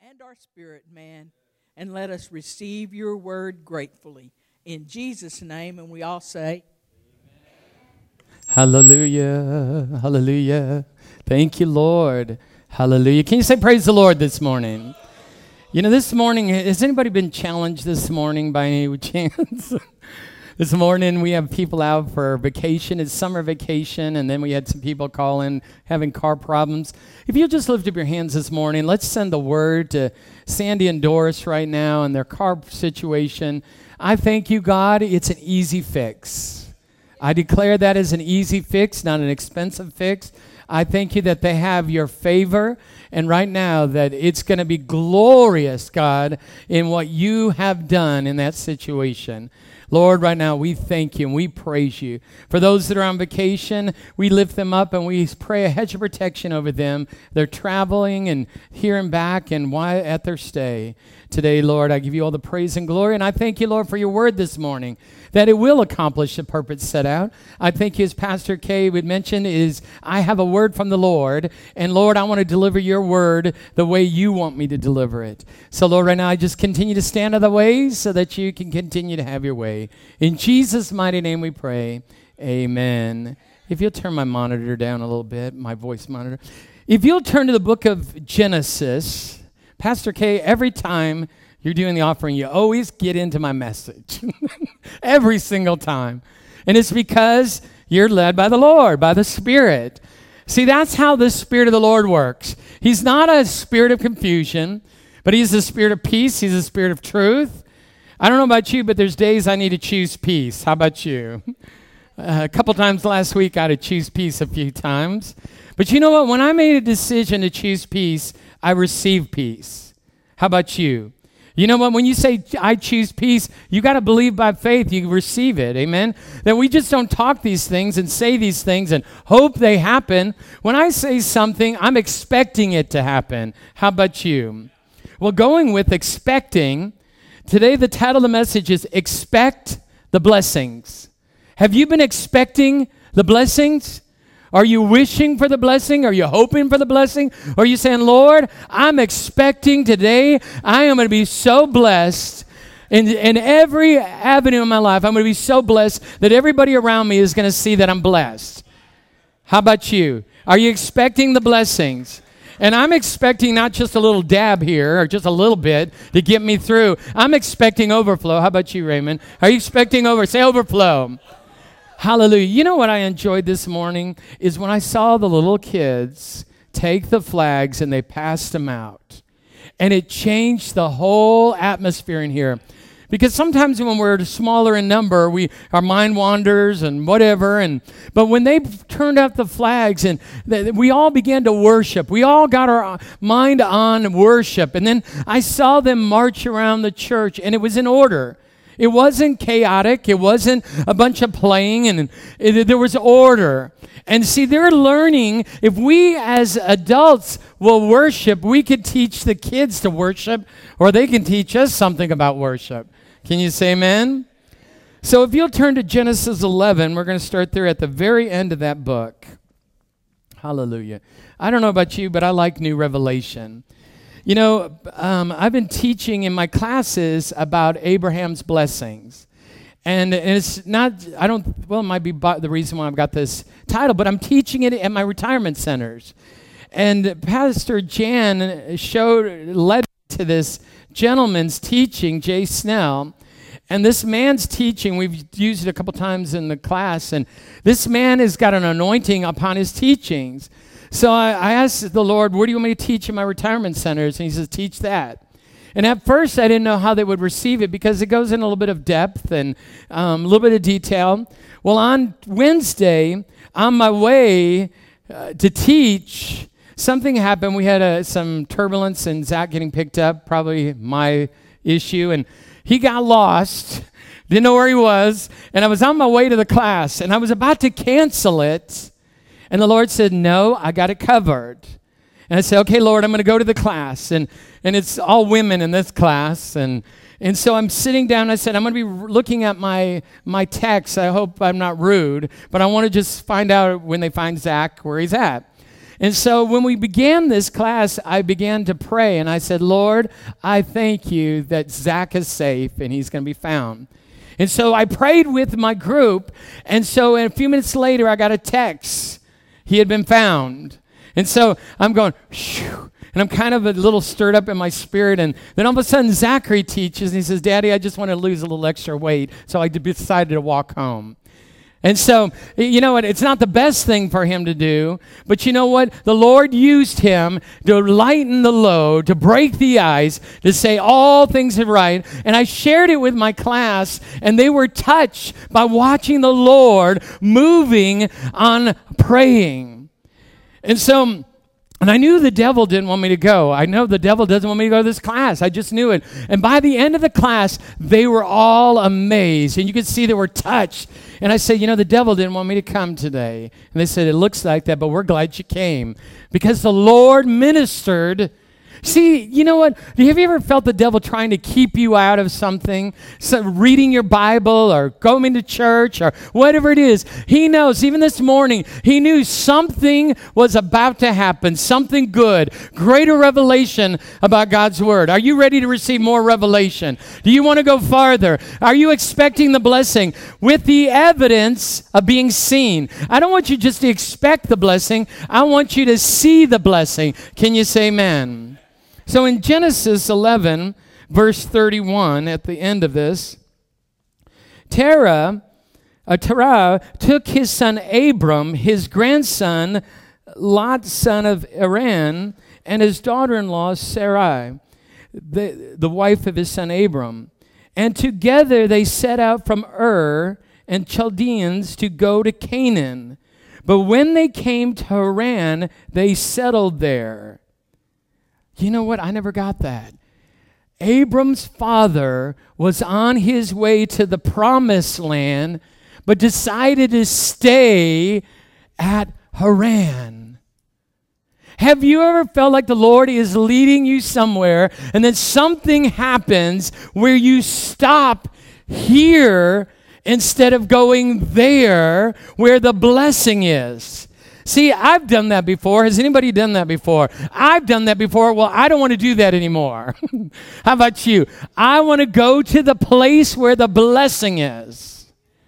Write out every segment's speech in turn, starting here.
and our spirit, man, and let us receive your word gratefully. In Jesus' name, and we all say, hallelujah, hallelujah. Thank you, Lord. Hallelujah. Can you say praise the Lord this morning? You know, this morning, has anybody been challenged this morning by any chance? This morning, we have people out for vacation. It's summer vacation, and then we had some people call in having car problems. If you'll just lift up your hands this morning, let's send the word to Sandy and Doris right now and their car situation. I thank you, God. It's an easy fix. I declare that as an easy fix, not an expensive fix. I thank you that they have your favor, and right now that it's going to be glorious, God, in what you have done in that situation. Lord, right now we thank you and we praise you. For those that are on vacation, we lift them up and we pray a hedge of protection over them. They're traveling and here and back and at their stay. Today, Lord, I give you all the praise and glory, and I thank you, Lord, for your word this morning, that it will accomplish the purpose set out. I thank you, as Pastor Kay would mention, I have a word from the Lord, and Lord, I want to deliver your word the way you want me to deliver it. So, Lord, right now I just continue to stand in the way so that you can continue to have your way. In Jesus' mighty name we pray, amen. If you'll turn my monitor down a little bit, my voice monitor. If you'll turn to the book of Genesis, Pastor Kay, every time you're doing the offering, you always get into my message. Every single time. And it's because you're led by the Lord, by the Spirit. See, that's how the Spirit of the Lord works. He's not a spirit of confusion, but he's the Spirit of peace. He's the Spirit of truth. I don't know about you, but there's days I need to choose peace. How about you? A couple times last week, I had to choose peace a few times. But you know what? When I made a decision to choose peace, I received peace. How about you? You know what? When you say, I choose peace, you got to believe by faith you receive it. Amen? That we just don't talk these things and say these things and hope they happen. When I say something, I'm expecting it to happen. How about you? Well, going with expecting, today the title of the message is Expect the Blessings. Have you been expecting the blessings? Are you wishing for the blessing? Are you hoping for the blessing? Or are you saying, Lord, I'm expecting today, I am going to be so blessed in every avenue of my life. I'm going to be so blessed that everybody around me is going to see that I'm blessed. How about you? Are you expecting the blessings? And I'm expecting not just a little dab here or just a little bit to get me through. I'm expecting overflow. How about you, Raymond? Are you expecting Say overflow. Hallelujah. You know what I enjoyed this morning is when I saw the little kids take the flags and they passed them out. And it changed the whole atmosphere in here. Because sometimes when we're smaller in number, our mind wanders and whatever. But when they turned out the flags and we all began to worship, we all got our mind on worship. And then I saw them march around the church, and it was in order. It wasn't chaotic. It wasn't a bunch of playing, and there was order. And see, they're learning. If we as adults will worship, we could teach the kids to worship, or they can teach us something about worship. Can you say amen? So if you'll turn to Genesis 11, we're going to start there at the very end of that book. Hallelujah. I don't know about you, but I like New Revelation. You know, I've been teaching in my classes about Abraham's blessings. And it's not, it might be the reason why I've got this title, but I'm teaching it at my retirement centers. And Pastor Jan led to this gentleman's teaching, Jay Snell. And this man's teaching, we've used it a couple times in the class, and this man has got an anointing upon his teachings. So I asked the Lord, where do you want me to teach in my retirement centers? And he says, teach that. And at first, I didn't know how they would receive it because it goes in a little bit of depth and a little bit of detail. Well, on Wednesday, on my way to teach, something happened. We had some turbulence and Zach getting picked up, probably my issue. And he got lost, didn't know where he was. And I was on my way to the class, and I was about to cancel it. And the Lord said, no, I got it covered. And I said, okay, Lord, I'm going to go to the class. And it's all women in this class. And so I'm sitting down, and I said, I'm going to be looking at my text. I hope I'm not rude, but I want to just find out when they find Zach where he's at. And so when we began this class, I began to pray, and I said, Lord, I thank you that Zach is safe and he's going to be found. And so I prayed with my group, and so a few minutes later, I got a text. He had been found. And so I'm going, shoo, and I'm kind of a little stirred up in my spirit, and then all of a sudden, Zachary teaches, and he says, Daddy, I just want to lose a little extra weight, so I decided to walk home. And so, you know what, it's not the best thing for him to do, but you know what? The Lord used him to lighten the load, to break the ice, to say all things are right. And I shared it with my class, and they were touched by watching the Lord moving on praying. And so, and I knew the devil didn't want me to go. I know the devil doesn't want me to go to this class. I just knew it. And by the end of the class, they were all amazed. And you could see they were touched. And I said, you know, the devil didn't want me to come today. And they said, it looks like that, but we're glad you came. Because the Lord ministered. See, you know what? Have you ever felt the devil trying to keep you out of something? Reading your Bible or going to church or whatever it is. He knows, even this morning, he knew something was about to happen, something good, greater revelation about God's Word. Are you ready to receive more revelation? Do you want to go farther? Are you expecting the blessing with the evidence of being seen? I don't want you just to expect the blessing. I want you to see the blessing. Can you say amen? So in Genesis 11, verse 31, at the end of this, Terah took his son Abram, his grandson Lot, son of Haran, and his daughter-in-law Sarai, the wife of his son Abram. And together they set out from Ur and Chaldeans to go to Canaan. But when they came to Haran, they settled there. You know what? I never got that. Abram's father was on his way to the promised land, but decided to stay at Haran. Have you ever felt like the Lord is leading you somewhere, and then something happens where you stop here instead of going there where the blessing is? See, I've done that before. Has anybody done that before? I've done that before. Well, I don't want to do that anymore. How about you? I want to go to the place where the blessing is.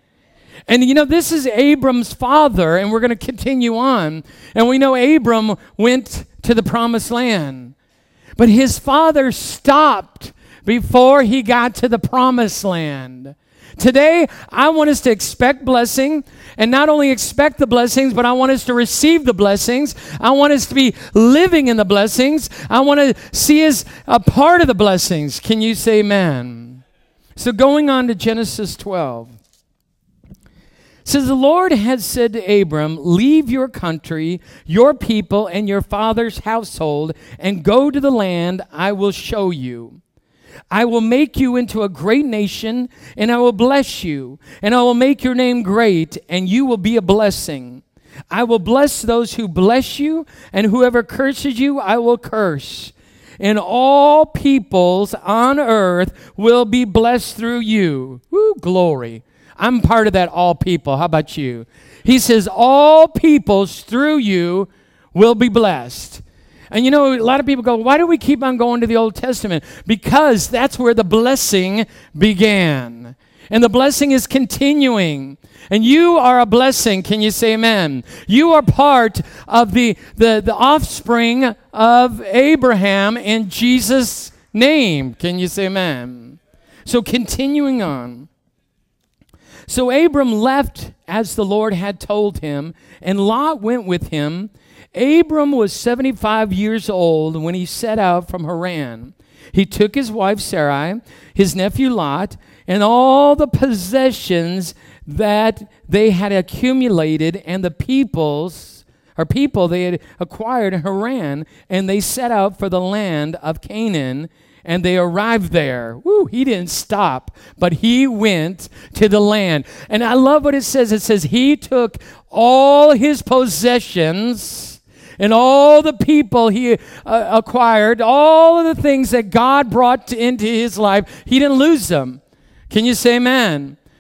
And you know, this is Abram's father, and we're going to continue on. And we know Abram went to the promised land. But his father stopped before he got to the promised land. Today, I want us to expect blessing, and not only expect the blessings, but I want us to receive the blessings. I want us to be living in the blessings. I want to see us a part of the blessings. Can you say amen? So going on to Genesis 12. It says, the Lord had said to Abram, leave your country, your people, and your father's household, and go to the land I will show you. I will make you into a great nation, and I will bless you, and I will make your name great, and you will be a blessing. I will bless those who bless you, and whoever curses you, I will curse. And all peoples on earth will be blessed through you. Woo, glory. I'm part of that all people. How about you? He says, all peoples through you will be blessed. And you know, a lot of people go, why do we keep on going to the Old Testament? Because that's where the blessing began. And the blessing is continuing. And you are a blessing. Can you say amen? You are part of the offspring of Abraham in Jesus' name. Can you say amen? So continuing on. So Abram left as the Lord had told him, and Lot went with him. Abram was 75 years old when he set out from Haran. He took his wife Sarai, his nephew Lot, and all the possessions that they had accumulated and the people they had acquired in Haran, and they set out for the land of Canaan, and they arrived there. Woo, he didn't stop, but he went to the land. And I love what it says. It says he took all his possessions and all the people he acquired, all of the things that God brought into his life. He didn't lose them. Can you say amen?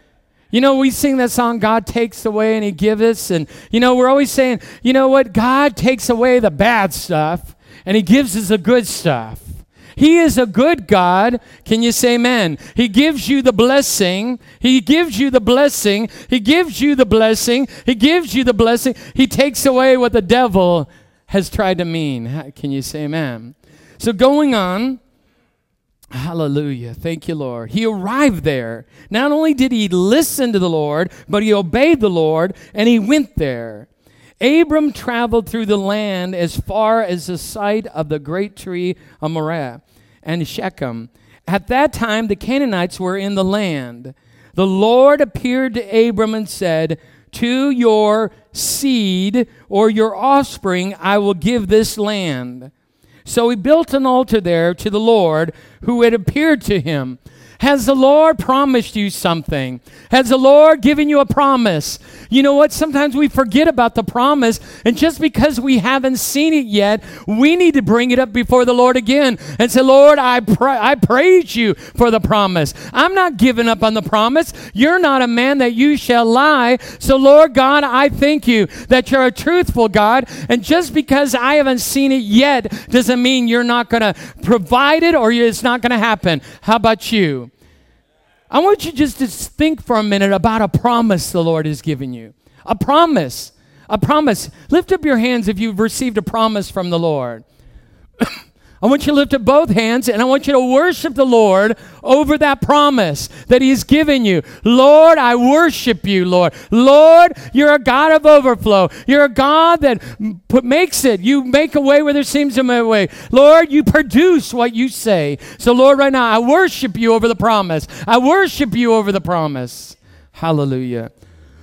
You know, we sing that song, God takes away and he gives us. And, you know, we're always saying, you know what? God takes away the bad stuff and he gives us the good stuff. He is a good God. Can you say amen? He gives you the blessing. He gives you the blessing. He gives you the blessing. He gives you the blessing. He takes away what the devil has tried to mean. Can you say amen? So going on, hallelujah. Thank you, Lord. He arrived there. Not only did he listen to the Lord, but he obeyed the Lord, and he went there. Abram traveled through the land as far as the site of the great tree of Moreh and Shechem. At that time, the Canaanites were in the land. The Lord appeared to Abram and said, to your seed or your offspring, I will give this land. So he built an altar there to the Lord who had appeared to him. Has the Lord promised you something? Has the Lord given you a promise? You know what? Sometimes we forget about the promise, and just because we haven't seen it yet, we need to bring it up before the Lord again and say, Lord, I praise you for the promise. I'm not giving up on the promise. You're not a man that you shall lie. So, Lord God, I thank you that you're a truthful God, and just because I haven't seen it yet doesn't mean you're not going to provide it or it's not going to happen. How about you? I want you just to think for a minute about a promise the Lord has given you. A promise. A promise. Lift up your hands if you've received a promise from the Lord. I want you to lift up both hands, and I want you to worship the Lord over that promise that he's given you. Lord, I worship you, Lord. Lord, you're a God of overflow. You're a God that makes it. You make a way where there seems to be a way. Lord, you produce what you say. So, Lord, right now, I worship you over the promise. I worship you over the promise. Hallelujah.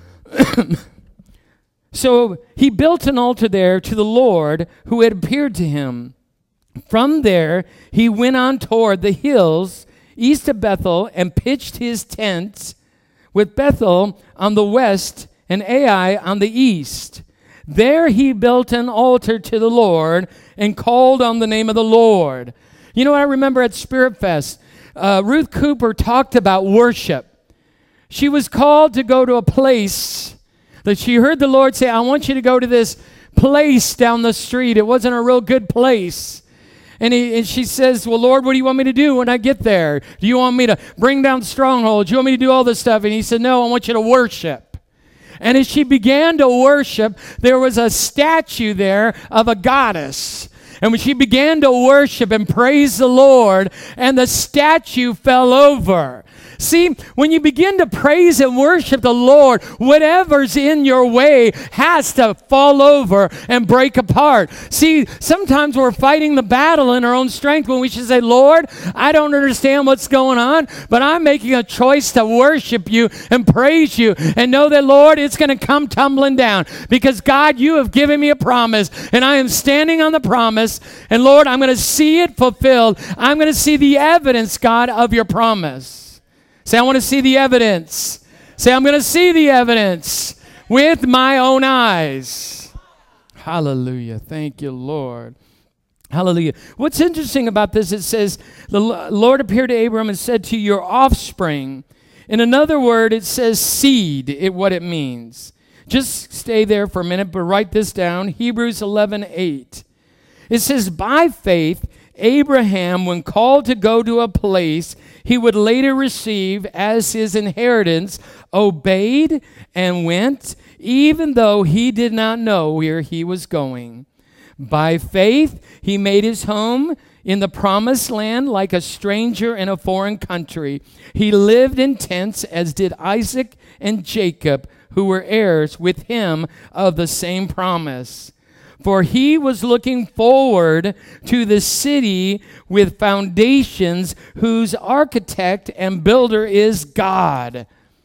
So he built an altar there to the Lord who had appeared to him. From there, he went on toward the hills east of Bethel and pitched his tent with Bethel on the west and Ai on the east. There he built an altar to the Lord and called on the name of the Lord. You know what I remember at Spirit Fest? Ruth Cooper talked about worship. She was called to go to a place that she heard the Lord say, I want you to go to this place down the street. It wasn't a real good place. And she says, well, Lord, what do you want me to do when I get there? Do you want me to bring down strongholds? Do you want me to do all this stuff? And he said, no, I want you to worship. And as she began to worship, there was a statue there of a goddess. And when she began to worship and praise the Lord, and the statue fell over. See, when you begin to praise and worship the Lord, whatever's in your way has to fall over and break apart. See, sometimes we're fighting the battle in our own strength when we should say, Lord, I don't understand what's going on, but I'm making a choice to worship you and praise you and know that, Lord, it's going to come tumbling down because, God, you have given me a promise, and I am standing on the promise, and, Lord, I'm going to see it fulfilled. I'm going to see the evidence, God, of your promise. Say, I want to see the evidence. Say, I'm going to see the evidence with my own eyes. Hallelujah. Thank you, Lord. Hallelujah. What's interesting about this, it says, the Lord appeared to Abram and said to your offspring. In another word, it says seed, what it means. Just stay there for a minute, but write this down. Hebrews 11:8. It says, by faith, Abraham, when called to go to a place he would later receive as his inheritance, obeyed and went, even though he did not know where he was going. By faith, he made his home in the promised land like a stranger in a foreign country. He lived in tents, as did Isaac and Jacob, who were heirs with him of the same promise. For he was looking forward to the city with foundations, whose architect and builder is God.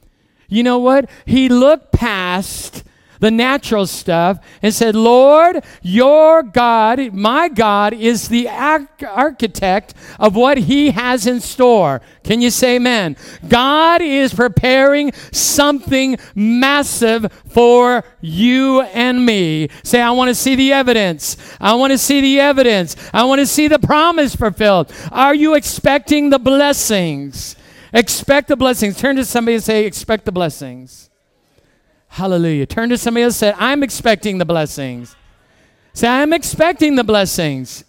You know what? He looked past the natural stuff and said, Lord, your God, my God, is the architect of what he has in store. Can you say amen? God is preparing something massive for you and me. Say, I want to see the evidence. I want to see the evidence. I want to see the promise fulfilled. Are you expecting the blessings? Expect the blessings. Turn to somebody and say, expect the blessings. Hallelujah. Turn to somebody else and say, I'm expecting the blessings. Say, I'm expecting the blessings.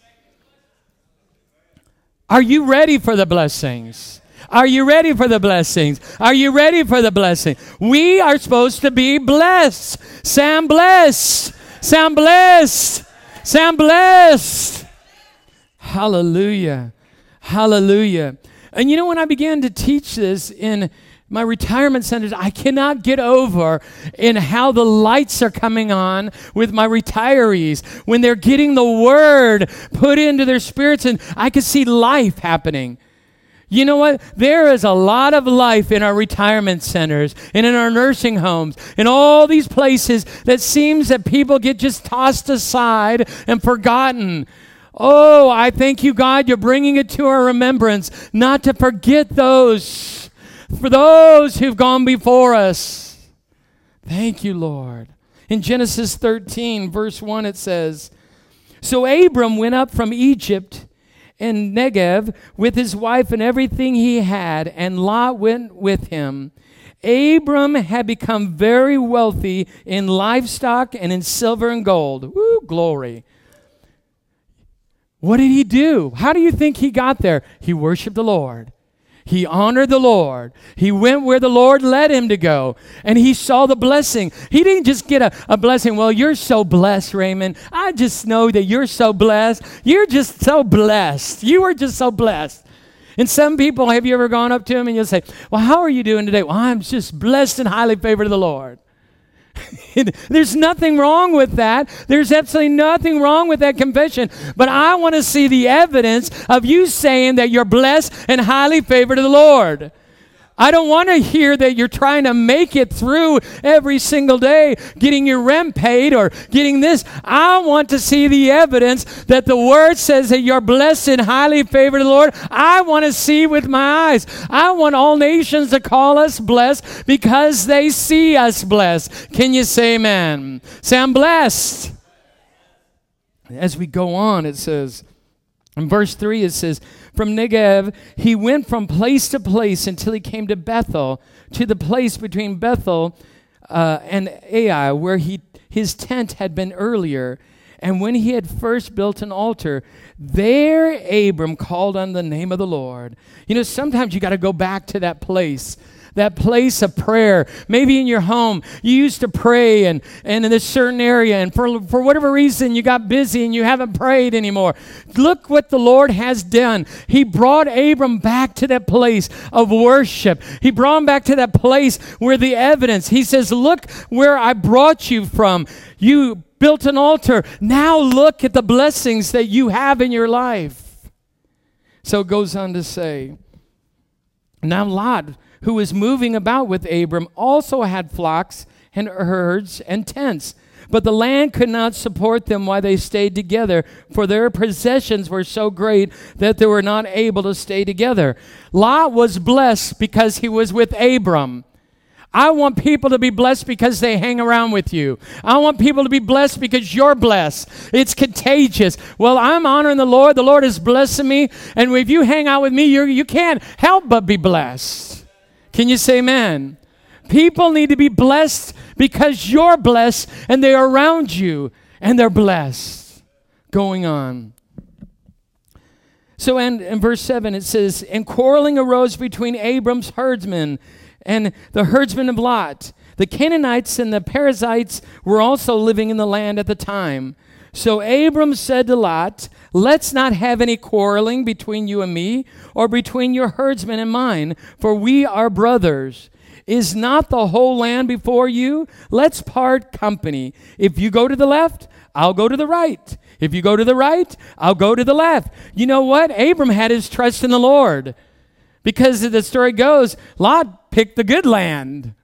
Are you ready for the blessings? Are you ready for the blessings? Are you ready for the blessing? We are supposed to be blessed. Say, I'm blessed. Say, I'm blessed. Say, I'm blessed. Hallelujah. Hallelujah. And you know, when I began to teach this in my retirement centers, I cannot get over in how the lights are coming on with my retirees when they're getting the word put into their spirits, and I can see life happening. You know what? There is a lot of life in our retirement centers and in our nursing homes, in all these places that seems that people get just tossed aside and forgotten. Oh, I thank you, God, you're bringing it to our remembrance, not to forget those, for those who've gone before us. Thank you, Lord. In Genesis 13, verse 1, it says, So Abram went up from Egypt and Negev with his wife and everything he had, and Lot went with him. Abram had become very wealthy in livestock and in silver and gold. Woo, glory. What did he do? How do you think he got there? He worshiped the Lord. He honored the Lord. He went where the Lord led him to go, and he saw the blessing. He didn't just get a blessing. Well, you're so blessed, Raymond. I just know that you're so blessed. You're just so blessed. You are just so blessed. And some people, have you ever gone up to them and you'll say, well, how are you doing today? Well, I'm just blessed and highly favored of the Lord. There's nothing wrong with that. There's absolutely nothing wrong with that confession. But I want to see the evidence of you saying that you're blessed and highly favored of the Lord. I don't want to hear that you're trying to make it through every single day, getting your rent paid or getting this. I want to see the evidence that the Word says that you're blessed and highly favored of the Lord. I want to see with my eyes. I want all nations to call us blessed because they see us blessed. Can you say amen? Say, I'm blessed. As we go on, it says, in verse 3, it says, from Negev, he went from place to place until he came to Bethel, to the place between Bethel and Ai, where his tent had been earlier. And when he had first built an altar, there Abram called on the name of the Lord. You know, sometimes you got to go back to that place of prayer. Maybe in your home, you used to pray and in this certain area, and for whatever reason, you got busy and you haven't prayed anymore. Look what the Lord has done. He brought Abram back to that place of worship. He brought him back to that place where the evidence, he says, look where I brought you from. You built an altar. Now look at the blessings that you have in your life. So it goes on to say, now Lot, who was moving about with Abram, also had flocks and herds and tents. But the land could not support them while they stayed together, for their possessions were so great that they were not able to stay together. Lot was blessed because he was with Abram. I want people to be blessed because they hang around with you. I want people to be blessed because you're blessed. It's contagious. Well, I'm honoring the Lord. The Lord is blessing me. And if you hang out with me, you can't help but be blessed. Can you say amen? People need to be blessed because you're blessed and they are around you and they're blessed. Going on. So in verse 7 it says, and quarreling arose between Abram's herdsmen and the herdsmen of Lot. The Canaanites and the Perizzites were also living in the land at the time. So Abram said to Lot, let's not have any quarreling between you and me, or between your herdsmen and mine, for we are brothers. Is not the whole land before you? Let's part company. If you go to the left, I'll go to the right. If you go to the right, I'll go to the left. You know what? Abram had his trust in the Lord. Because the story goes, Lot picked the good land.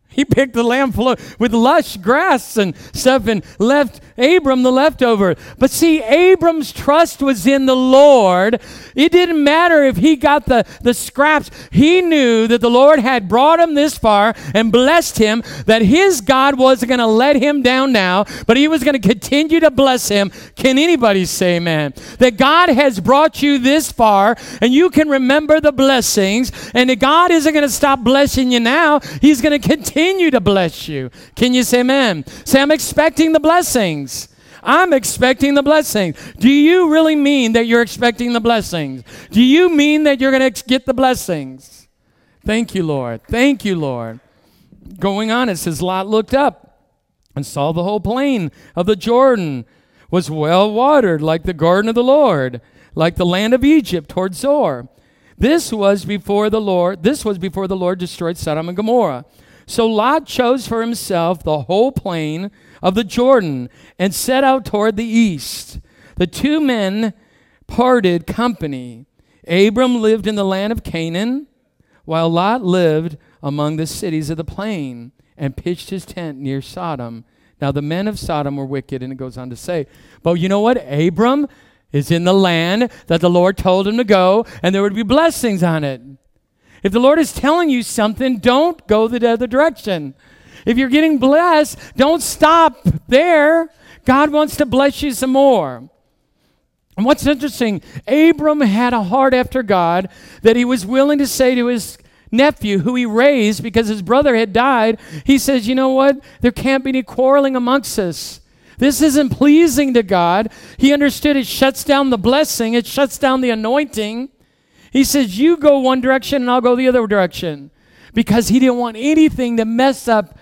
He picked the land with lush grass and stuff and left Abram the leftover. But see, Abram's trust was in the Lord. It didn't matter if he got the scraps. He knew that the Lord had brought him this far and blessed him, that his God wasn't going to let him down now, but he was going to continue to bless him. Can anybody say amen? That God has brought you this far, and you can remember the blessings, and that God isn't going to stop blessing you now. He's going to continue to bless you. Can you say amen? Say, I'm expecting the blessings. I'm expecting the blessings. Do you really mean that you're expecting the blessings? Do you mean that you're going to get the blessings? Thank you, Lord. Thank you, Lord. Going on, it says, Lot looked up and saw the whole plain of the Jordan was well watered, like the garden of the Lord, like the land of Egypt toward Zoar. This was before the Lord destroyed Sodom and Gomorrah. So Lot chose for himself the whole plain of the Jordan and set out toward the east. The two men parted company. Abram lived in the land of Canaan, while Lot lived among the cities of the plain and pitched his tent near Sodom. Now the men of Sodom were wicked, and it goes on to say, but you know what? Abram is in the land that the Lord told him to go, and there would be blessings on it. If the Lord is telling you something, don't go the other direction. If you're getting blessed, don't stop there. God wants to bless you some more. And what's interesting, Abram had a heart after God that he was willing to say to his nephew, who he raised because his brother had died, he says, you know what? There can't be any quarreling amongst us. This isn't pleasing to God. He understood it shuts down the blessing. It shuts down the anointing. He says, you go one direction and I'll go the other direction. Because he didn't want anything to mess up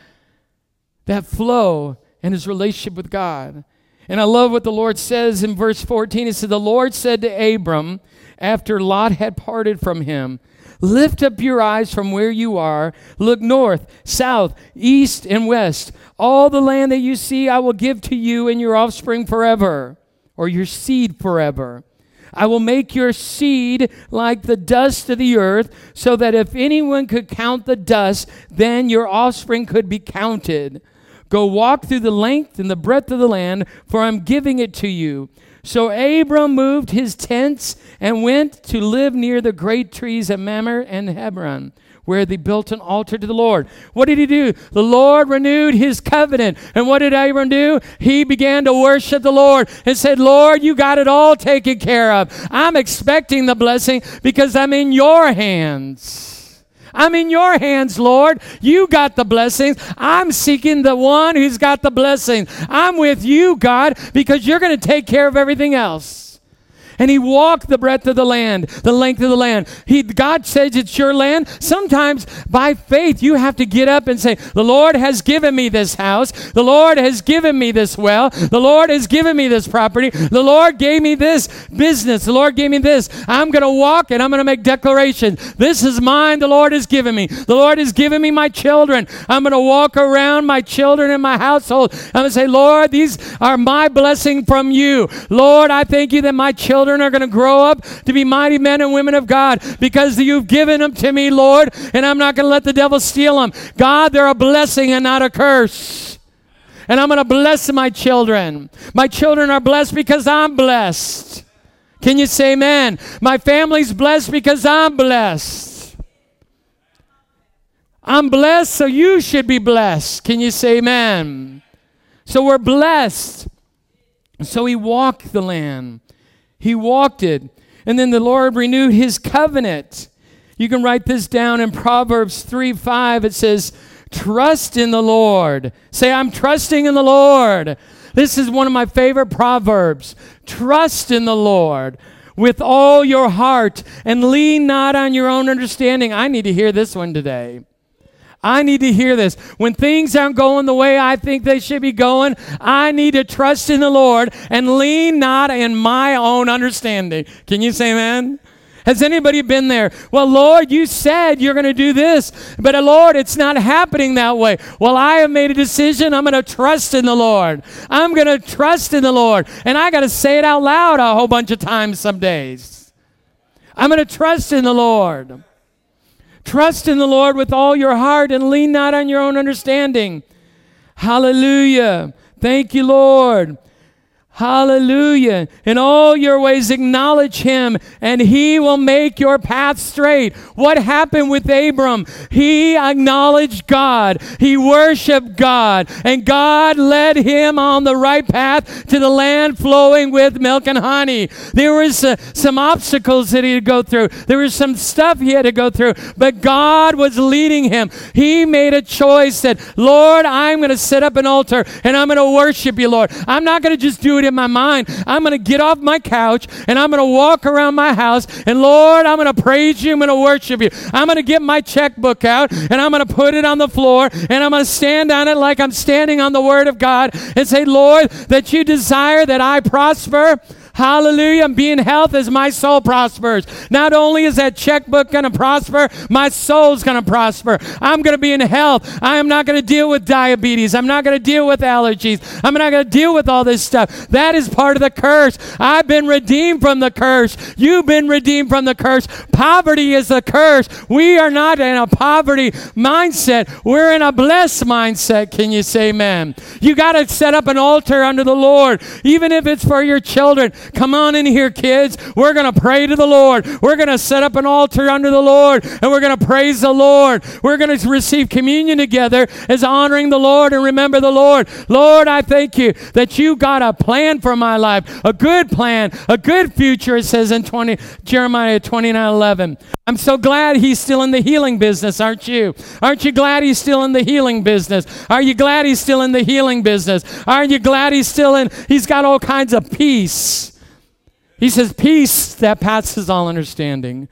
that flow and his relationship with God. And I love what the Lord says in verse 14. It said, the Lord said to Abram, after Lot had parted from him, lift up your eyes from where you are, look north, south, east, and west. All the land that you see I will give to you and your offspring forever, or your seed forever. I will make your seed like the dust of the earth, so that if anyone could count the dust, then your offspring could be counted. Go walk through the length and the breadth of the land, for I'm giving it to you. So Abram moved his tents and went to live near the great trees of Mamre and Hebron, where they built an altar to the Lord. What did he do? The Lord renewed his covenant. And what did Abram do? He began to worship the Lord and said, Lord, you got it all taken care of. I'm expecting the blessing because I'm in your hands. I'm in your hands, Lord. You got the blessings. I'm seeking the one who's got the blessings. I'm with you, God, because you're going to take care of everything else. And he walked the breadth of the land, the length of the land. God says it's your land. Sometimes by faith, you have to get up and say, the Lord has given me this house. The Lord has given me this well. The Lord has given me this property. The Lord gave me this business. The Lord gave me this. I'm going to walk and I'm going to make declarations. This is mine. The Lord has given me. The Lord has given me my children. I'm going to walk around my children and my household. I'm going to say, Lord, these are my blessing from you. Lord, I thank you that my children are going to grow up to be mighty men and women of God because you've given them to me, Lord, and I'm not going to let the devil steal them. God, they're a blessing and not a curse. And I'm going to bless my children. My children are blessed because I'm blessed. Can you say amen? My family's blessed because I'm blessed. I'm blessed, so you should be blessed. Can you say amen? So we're blessed. So he walked the land. He walked it. And then the Lord renewed his covenant. You can write this down in Proverbs 3:5. It says, trust in the Lord. Say, I'm trusting in the Lord. This is one of my favorite proverbs. Trust in the Lord with all your heart and lean not on your own understanding. I need to hear this one today. I need to hear this. When things aren't going the way I think they should be going, I need to trust in the Lord and lean not in my own understanding. Can you say amen? Has anybody been there? Well, Lord, you said you're going to do this, but Lord, it's not happening that way. Well, I have made a decision. I'm going to trust in the Lord. I'm going to trust in the Lord. And I got to say it out loud a whole bunch of times some days. I'm going to trust in the Lord. Trust in the Lord with all your heart and lean not on your own understanding. Hallelujah. Thank you, Lord. Hallelujah. In all your ways acknowledge him, and he will make your path straight. What happened with Abram? He acknowledged God. He worshiped God, and God led him on the right path to the land flowing with milk and honey. There was some obstacles that he had to go through. There was some stuff he had to go through, but God was leading him. He made a choice that, Lord, I'm going to set up an altar, and I'm going to worship you, Lord. I'm not going to just do it in my mind. I'm going to get off my couch and I'm going to walk around my house, and Lord, I'm going to praise you. I'm going to worship you. I'm going to get my checkbook out and I'm going to put it on the floor, and I'm going to stand on it like I'm standing on the Word of God and say, Lord, that you desire that I prosper. Hallelujah. And be in health as my soul prospers. Not only is that checkbook going to prosper, my soul's going to prosper. I'm going to be in health. I am not going to deal with diabetes. I'm not going to deal with allergies. I'm not going to deal with all this stuff. That is part of the curse. I've been redeemed from the curse. You've been redeemed from the curse. Poverty is the curse. We are not in a poverty mindset. We're in a blessed mindset. Can you say amen? You got to set up an altar under the Lord, even if it's for your children. Come on in here, kids. We're going to pray to the Lord. We're going to set up an altar under the Lord, and we're going to praise the Lord. We're going to receive communion together as honoring the Lord and remember the Lord. Lord, I thank you that you got a plan for my life, a good plan, a good future, it says in Jeremiah 29:11. I'm so glad he's still in the healing business, aren't you? Aren't you glad he's still in the healing business? Are you glad he's still in the healing business? Aren't you glad he's got all kinds of peace? He says, peace that passes all understanding.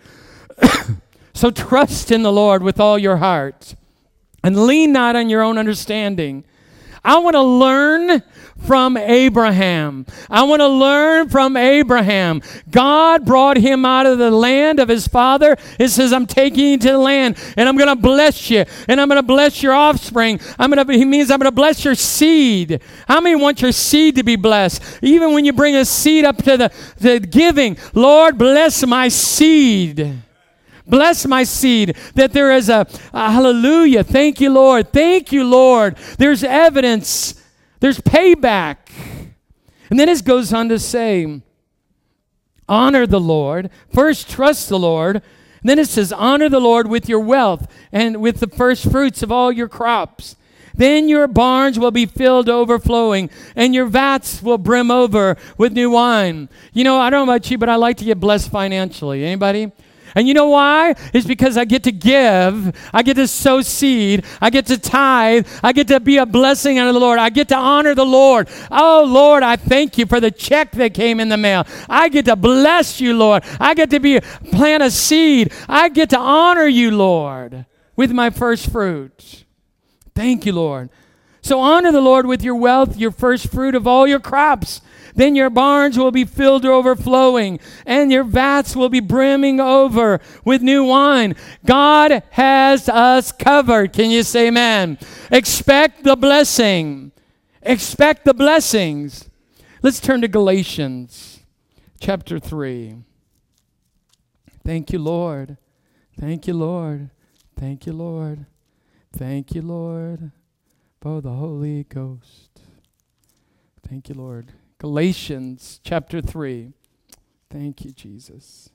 So trust in the Lord with all your heart and lean not on your own understanding. I want to learn from Abraham. I want to learn from Abraham. God brought him out of the land of his father. It says, I'm taking you to the land, and I'm going to bless you, and I'm going to bless your offspring. He means I'm going to bless your seed. How many want your seed to be blessed? Even when you bring a seed up to the giving, Lord, bless my seed. Bless my seed, that there is a hallelujah. Thank you, Lord. Thank you, Lord. There's evidence. There's payback. And then it goes on to say, honor the Lord. First, trust the Lord. And then it says, honor the Lord with your wealth and with the first fruits of all your crops. Then your barns will be filled overflowing, and your vats will brim over with new wine. You know, I don't know about you, but I like to get blessed financially. Anybody? And you know why? It's because I get to give. I get to sow seed. I get to tithe. I get to be a blessing unto the Lord. I get to honor the Lord. Oh, Lord, I thank you for the check that came in the mail. I get to bless you, Lord. I get to plant a seed. I get to honor you, Lord, with my first fruit. Thank you, Lord. So honor the Lord with your wealth, your first fruit of all your crops. Then your barns will be filled to overflowing, and your vats will be brimming over with new wine. God has us covered. Can you say amen? Expect the blessing. Expect the blessings. Let's turn to Galatians chapter 3. Thank you, Lord. Thank you, Lord. Thank you, Lord. Thank you, Lord, for the Holy Ghost. Thank you, Lord. Galatians chapter 3. Thank you, Jesus.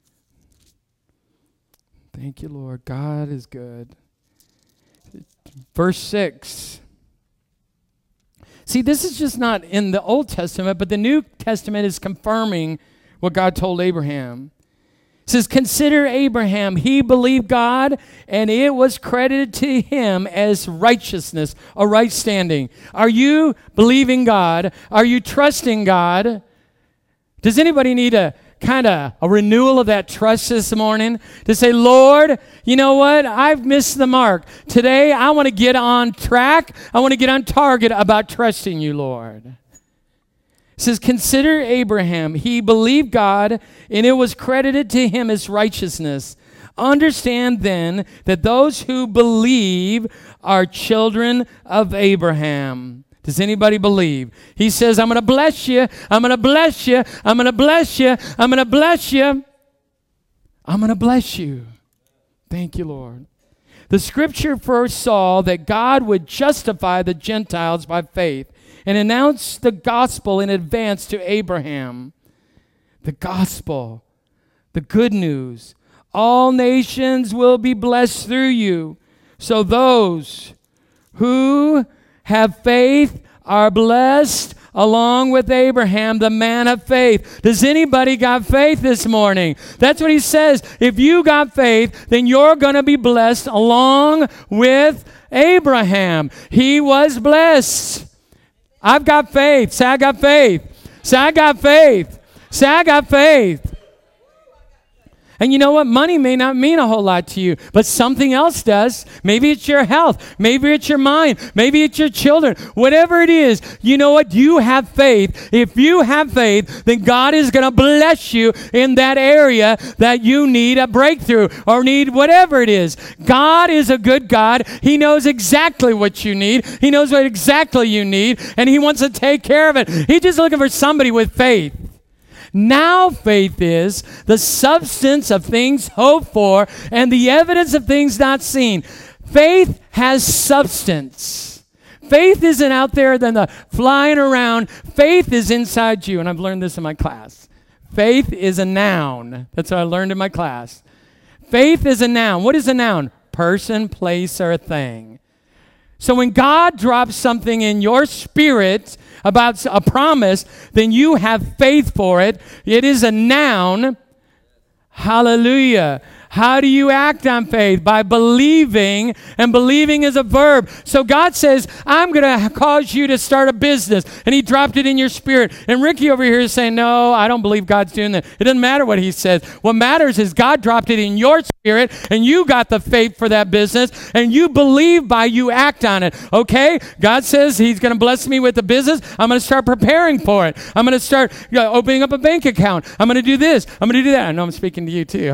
Thank you, Lord. God is good. Verse 6. See, this is just not in the Old Testament, but the New Testament is confirming what God told Abraham. It says, consider Abraham. He believed God, and it was credited to him as righteousness, a right standing. Are you believing God? Are you trusting God? Does anybody need a renewal of that trust this morning? To say, Lord, you know what? I've missed the mark. Today, I want to get on track. I want to get on target about trusting you, Lord. It says, consider Abraham. He believed God, and it was credited to him as righteousness. Understand then that those who believe are children of Abraham. Does anybody believe? He says, I'm going to bless you. I'm going to bless you. I'm going to bless you. I'm going to bless you. I'm going to bless you. Thank you, Lord. The scripture foresaw that God would justify the Gentiles by faith and announce the gospel in advance to Abraham. The gospel, the good news. All nations will be blessed through you. So those who have faith are blessed along with Abraham, the man of faith. Does anybody got faith this morning? That's what he says. If you got faith, then you're going to be blessed along with Abraham. He was blessed. I've got faith. Say, I got faith. Say, I got faith. Say, I got faith. And you know what? Money may not mean a whole lot to you, but something else does. Maybe it's your health. Maybe it's your mind. Maybe it's your children. Whatever it is, you know what? You have faith. If you have faith, then God is going to bless you in that area that you need a breakthrough or need whatever it is. God is a good God. He knows exactly what you need. He knows what exactly you need, and He wants to take care of it. He's just looking for somebody with faith. Now faith is the substance of things hoped for and the evidence of things not seen. Faith has substance. Faith isn't out there than the flying around. Faith is inside you, and I've learned this in my class. Faith is a noun. That's what I learned in my class. Faith is a noun. What is a noun? Person, place, or a thing. So when God drops something in your spirit about a promise, then you have faith for it. It is a noun. Hallelujah. How do you act on faith? By believing, and believing is a verb. So God says, I'm going to cause you to start a business, and He dropped it in your spirit. And Ricky over here is saying, no, I don't believe God's doing that. It doesn't matter what he says. What matters is God dropped it in your spirit, and you got the faith for that business, and you believe by you act on it. Okay? God says He's going to bless me with the business. I'm going to start preparing for it. I'm going to start opening up a bank account. I'm going to do this. I'm going to do that. I know I'm speaking to you too.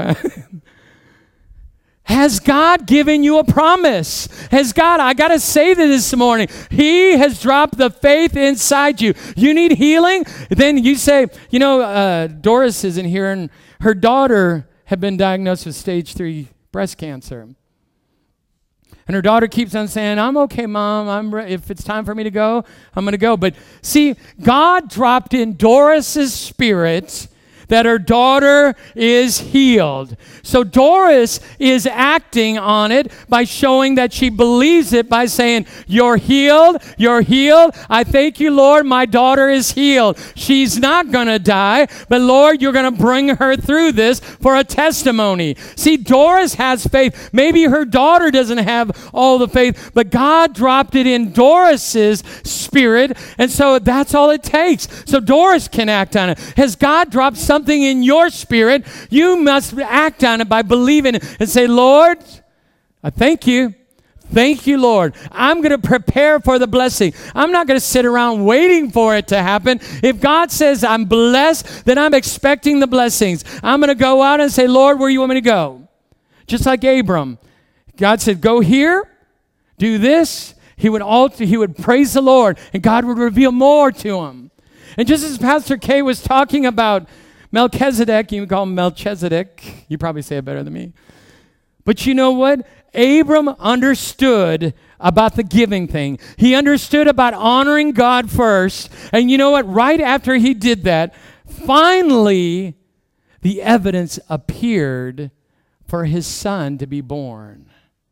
Has God given you a promise? Has God, I got to say this morning, He has dropped the faith inside you. You need healing? Then you say, Doris isn't here, and her daughter had been diagnosed with stage 3 breast cancer. And her daughter keeps on saying, I'm okay, Mom. If it's time for me to go, I'm going to go. But see, God dropped in Doris's spirit that her daughter is healed. So Doris is acting on it by showing that she believes it by saying, you're healed, you're healed. I thank you, Lord, my daughter is healed. She's not going to die, but Lord, you're going to bring her through this for a testimony. See, Doris has faith. Maybe her daughter doesn't have all the faith, but God dropped it in Doris's spirit, and so that's all it takes. So Doris can act on it. Has God dropped something in your spirit? You must act on it by believing it and say, Lord, I thank you. Thank you, Lord. I'm going to prepare for the blessing. I'm not going to sit around waiting for it to happen. If God says I'm blessed, then I'm expecting the blessings. I'm going to go out and say, Lord, where do you want me to go? Just like Abram. God said, go here, do this. He would praise the Lord, and God would reveal more to him. And just as Pastor Kay was talking about Melchizedek, you can call him Melchizedek. You probably say it better than me. But you know what? Abram understood about the giving thing. He understood about honoring God first. And you know what? Right after he did that, finally, the evidence appeared for his son to be born.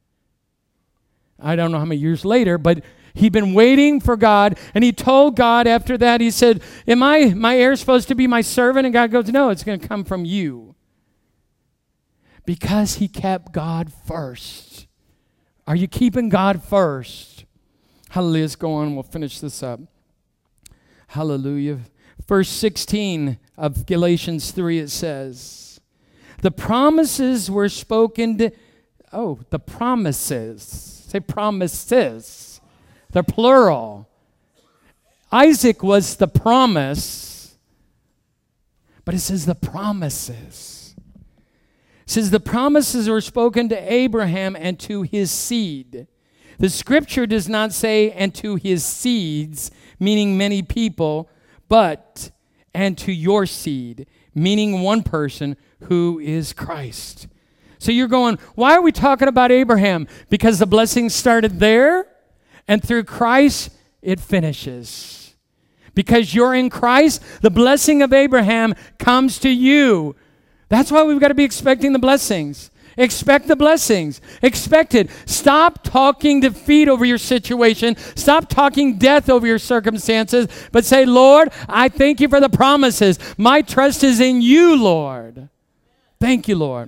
I don't know how many years later, but he'd been waiting for God, and he told God after that, he said, am my heir supposed to be my servant? And God goes, no, it's going to come from you. Because he kept God first. Are you keeping God first? Hallelujah. Let's go on. We'll finish this up. Hallelujah. Verse 16 of Galatians 3, it says, the promises were spoken to, the promises. Say promises. They're plural. Isaac was the promise, but it says the promises. It says the promises were spoken to Abraham and to his seed. The scripture does not say and to his seeds, meaning many people, but and to your seed, meaning one person who is Christ. So you're going, why are we talking about Abraham? Because the blessing started there, and through Christ, it finishes. Because you're in Christ, the blessing of Abraham comes to you. That's why we've got to be expecting the blessings. Expect the blessings. Expect it. Stop talking defeat over your situation. Stop talking death over your circumstances. But say, Lord, I thank you for the promises. My trust is in you, Lord. Thank you, Lord.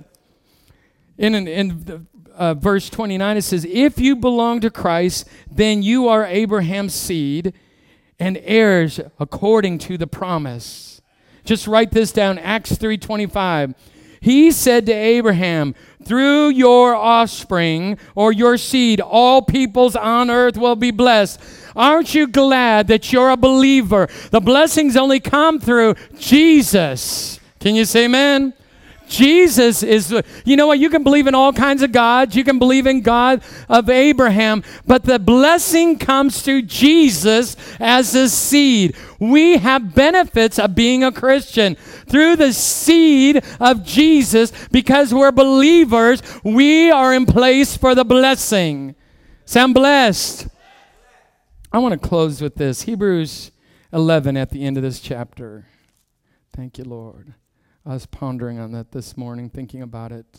In verse 29, it says, if you belong to Christ, then you are Abraham's seed and heirs according to the promise. Just write this down, Acts 3:25. He said to Abraham, through your offspring or your seed, all peoples on earth will be blessed. Aren't you glad that you're a believer? The blessings only come through Jesus. Can you say amen? Jesus is, you know what, you can believe in all kinds of gods. You can believe in God of Abraham, but the blessing comes through Jesus as a seed. We have benefits of being a Christian. Through the seed of Jesus, because we're believers, we are in place for the blessing. Sound blessed? I want to close with this. Hebrews 11 at the end of this chapter. Thank you, Lord. I was pondering on that this morning, thinking about it.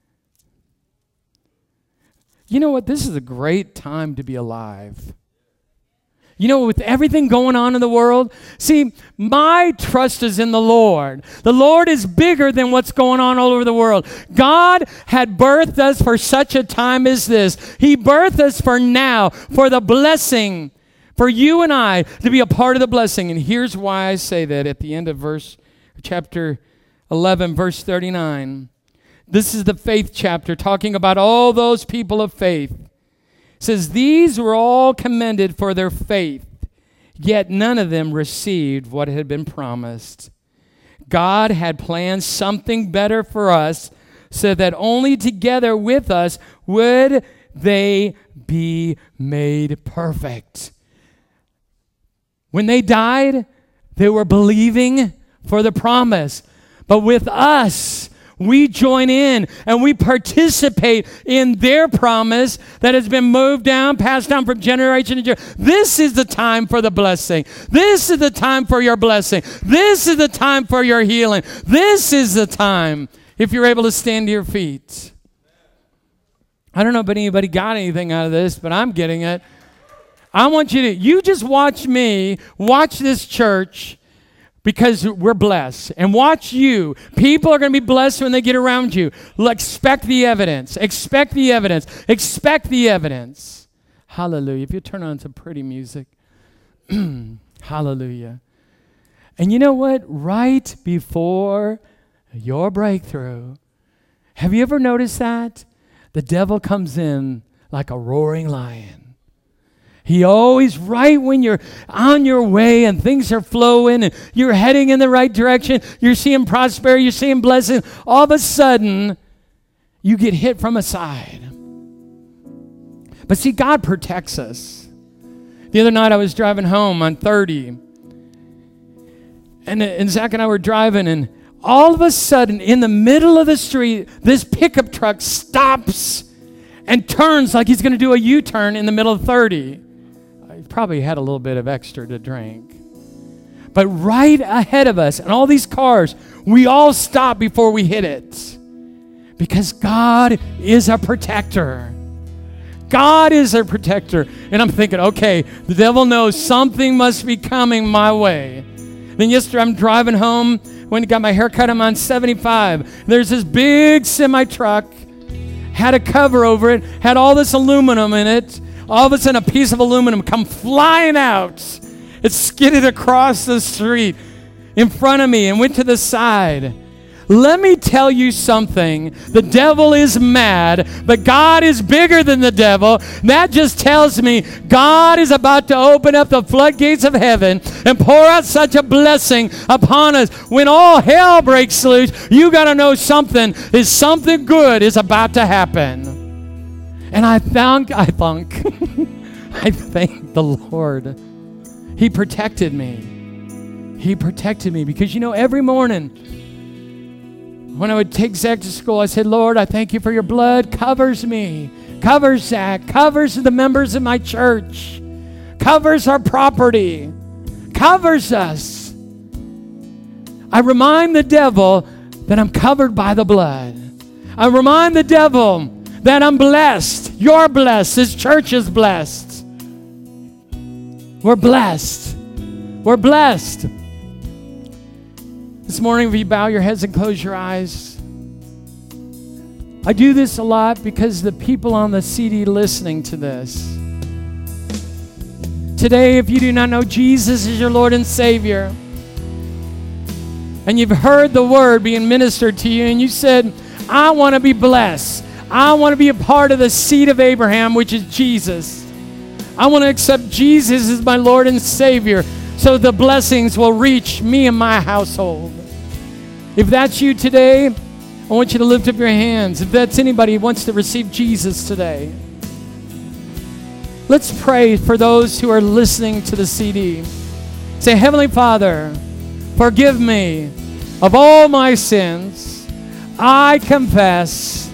You know what? This is a great time to be alive. You know, with everything going on in the world, see, my trust is in the Lord. The Lord is bigger than what's going on all over the world. God had birthed us for such a time as this. He birthed us for now, for the blessing, for you and I to be a part of the blessing. And here's why I say that at the end of chapter 11, verse 39. This is the faith chapter, talking about all those people of faith. It says, these were all commended for their faith, yet none of them received what had been promised. God had planned something better for us, so that only together with us would they be made perfect. When they died, they were believing for the promise. But with us, we join in and we participate in their promise that has been moved down, passed down from generation to generation. This is the time for the blessing. This is the time for your blessing. This is the time for your healing. This is the time, if you're able to stand to your feet. I don't know if anybody got anything out of this, but I'm getting it. I want you just watch me, watch this church, because we're blessed. And watch you. People are going to be blessed when they get around you. Expect the evidence. Expect the evidence. Expect the evidence. Hallelujah. If you turn on some pretty music. Hallelujah. And you know what? Right before your breakthrough, have you ever noticed that? The devil comes in like a roaring lion. He always, right when you're on your way and things are flowing and you're heading in the right direction, you're seeing prosperity, you're seeing blessing, all of a sudden, you get hit from a side. But see, God protects us. The other night I was driving home on 30, and Zach and I were driving, and all of a sudden, in the middle of the street, this pickup truck stops and turns like he's going to do a U-turn in the middle of 30. He probably had a little bit of extra to drink. But right ahead of us, and all these cars, we all stop before we hit it. Because God is a protector. God is a protector. And I'm thinking, okay, the devil knows something must be coming my way. Then yesterday I'm driving home. When I got my hair cut, I'm on 75. There's this big semi-truck. Had a cover over it. Had all this aluminum in it. All of a sudden, a piece of aluminum come flying out. It skidded across the street in front of me and went to the side. Let me tell you something. The devil is mad, but God is bigger than the devil. That just tells me God is about to open up the floodgates of heaven and pour out such a blessing upon us. When all hell breaks loose, you got to know something good is about to happen. And I thank the Lord. He protected me. He protected me because, every morning When I would take Zach to school, I said, Lord, I thank you for your blood covers me, covers Zach, covers the members of my church, covers our property, covers us. I remind the devil that I'm covered by the blood. I remind the devil that I'm blessed. You're blessed. This church is blessed. We're blessed. We're blessed. This morning, if you bow your heads and close your eyes, I do this a lot because the people on the CD listening to this. Today, if you do not know Jesus as your Lord and Savior, and you've heard the word being ministered to you, and you said, I want to be blessed. I want to be a part of the seed of Abraham, which is Jesus. I want to accept Jesus as my Lord and Savior so the blessings will reach me and my household. If that's you today, I want you to lift up your hands. If that's anybody who wants to receive Jesus today, let's pray for those who are listening to the CD. Say, Heavenly Father, forgive me of all my sins. I confess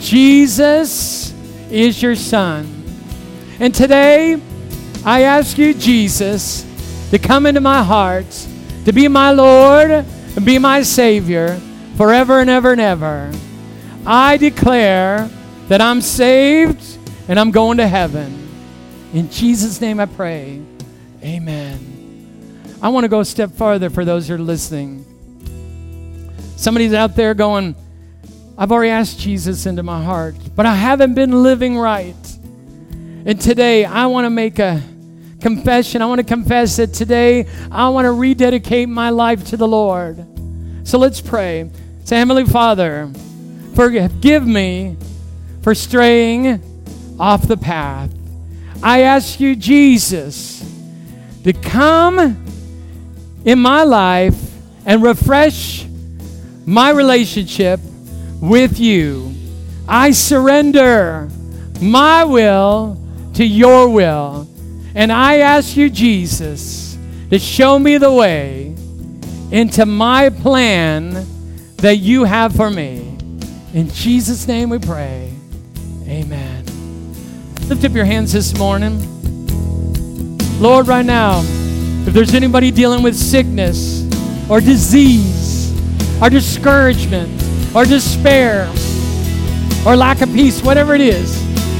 Jesus is your Son. And today, I ask you, Jesus, to come into my heart, to be my Lord and be my Savior forever and ever and ever. I declare that I'm saved and I'm going to heaven. In Jesus' name I pray. Amen. I want to go a step farther for those who are listening. Somebody's out there going, I've already asked Jesus into my heart, but I haven't been living right. And today I want to make a confession. I want to confess that today I want to rededicate my life to the Lord. So let's pray. Say, Heavenly Father, forgive me for straying off the path. I ask you, Jesus, to come in my life and refresh my relationship with you. I surrender my will to your will. And I ask you, Jesus, to show me the way into my plan that you have for me. In Jesus' name we pray. Amen. Lift up your hands this morning. Lord, right now, if there's anybody dealing with sickness or disease or discouragement or despair or lack of peace, whatever it is,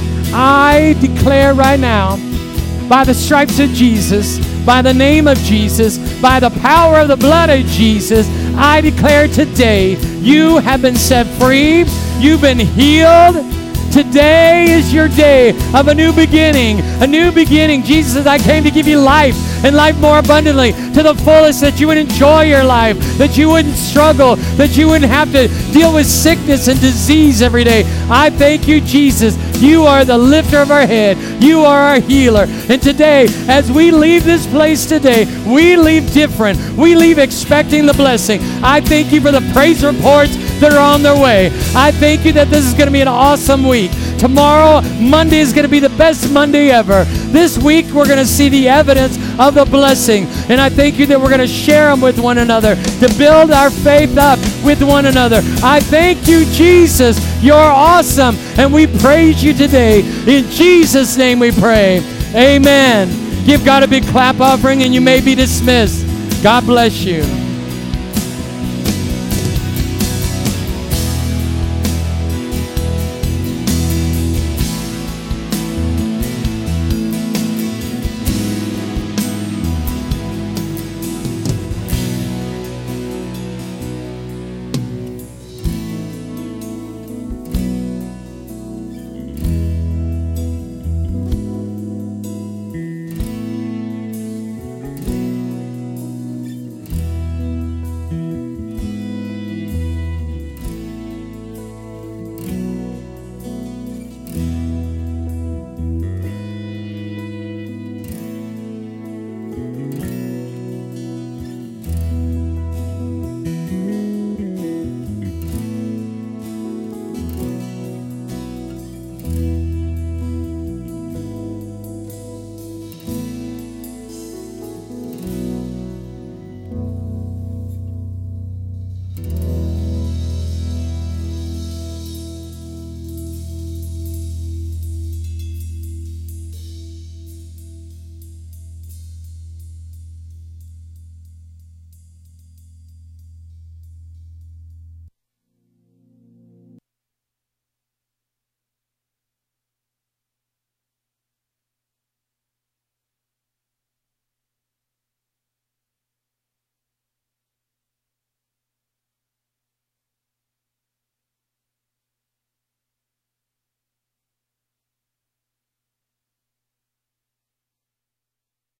I declare right now, by the stripes of Jesus, by the name of Jesus, by the power of the blood of Jesus, I declare today, you have been set free, you've been healed. Today is your day of a new beginning, a new beginning. Jesus says, I came to give you life and life more abundantly to the fullest, that you would enjoy your life, that you wouldn't struggle, that you wouldn't have to deal with sickness and disease every day. I thank you, Jesus. You are the lifter of our head. You are our healer. And today, as we leave this place today, we leave different. We leave expecting the blessing. I thank you for the praise reports that are on their way. I thank you that this is going to be an awesome week. Tomorrow, Monday, is going to be the best Monday ever. This week, we're going to see the evidence of the blessing. And I thank you that we're going to share them with one another, to build our faith up with one another. I thank you, Jesus. You're awesome. And we praise you today. In Jesus' name we pray. Amen. Give God a big clap offering and you may be dismissed. God bless you.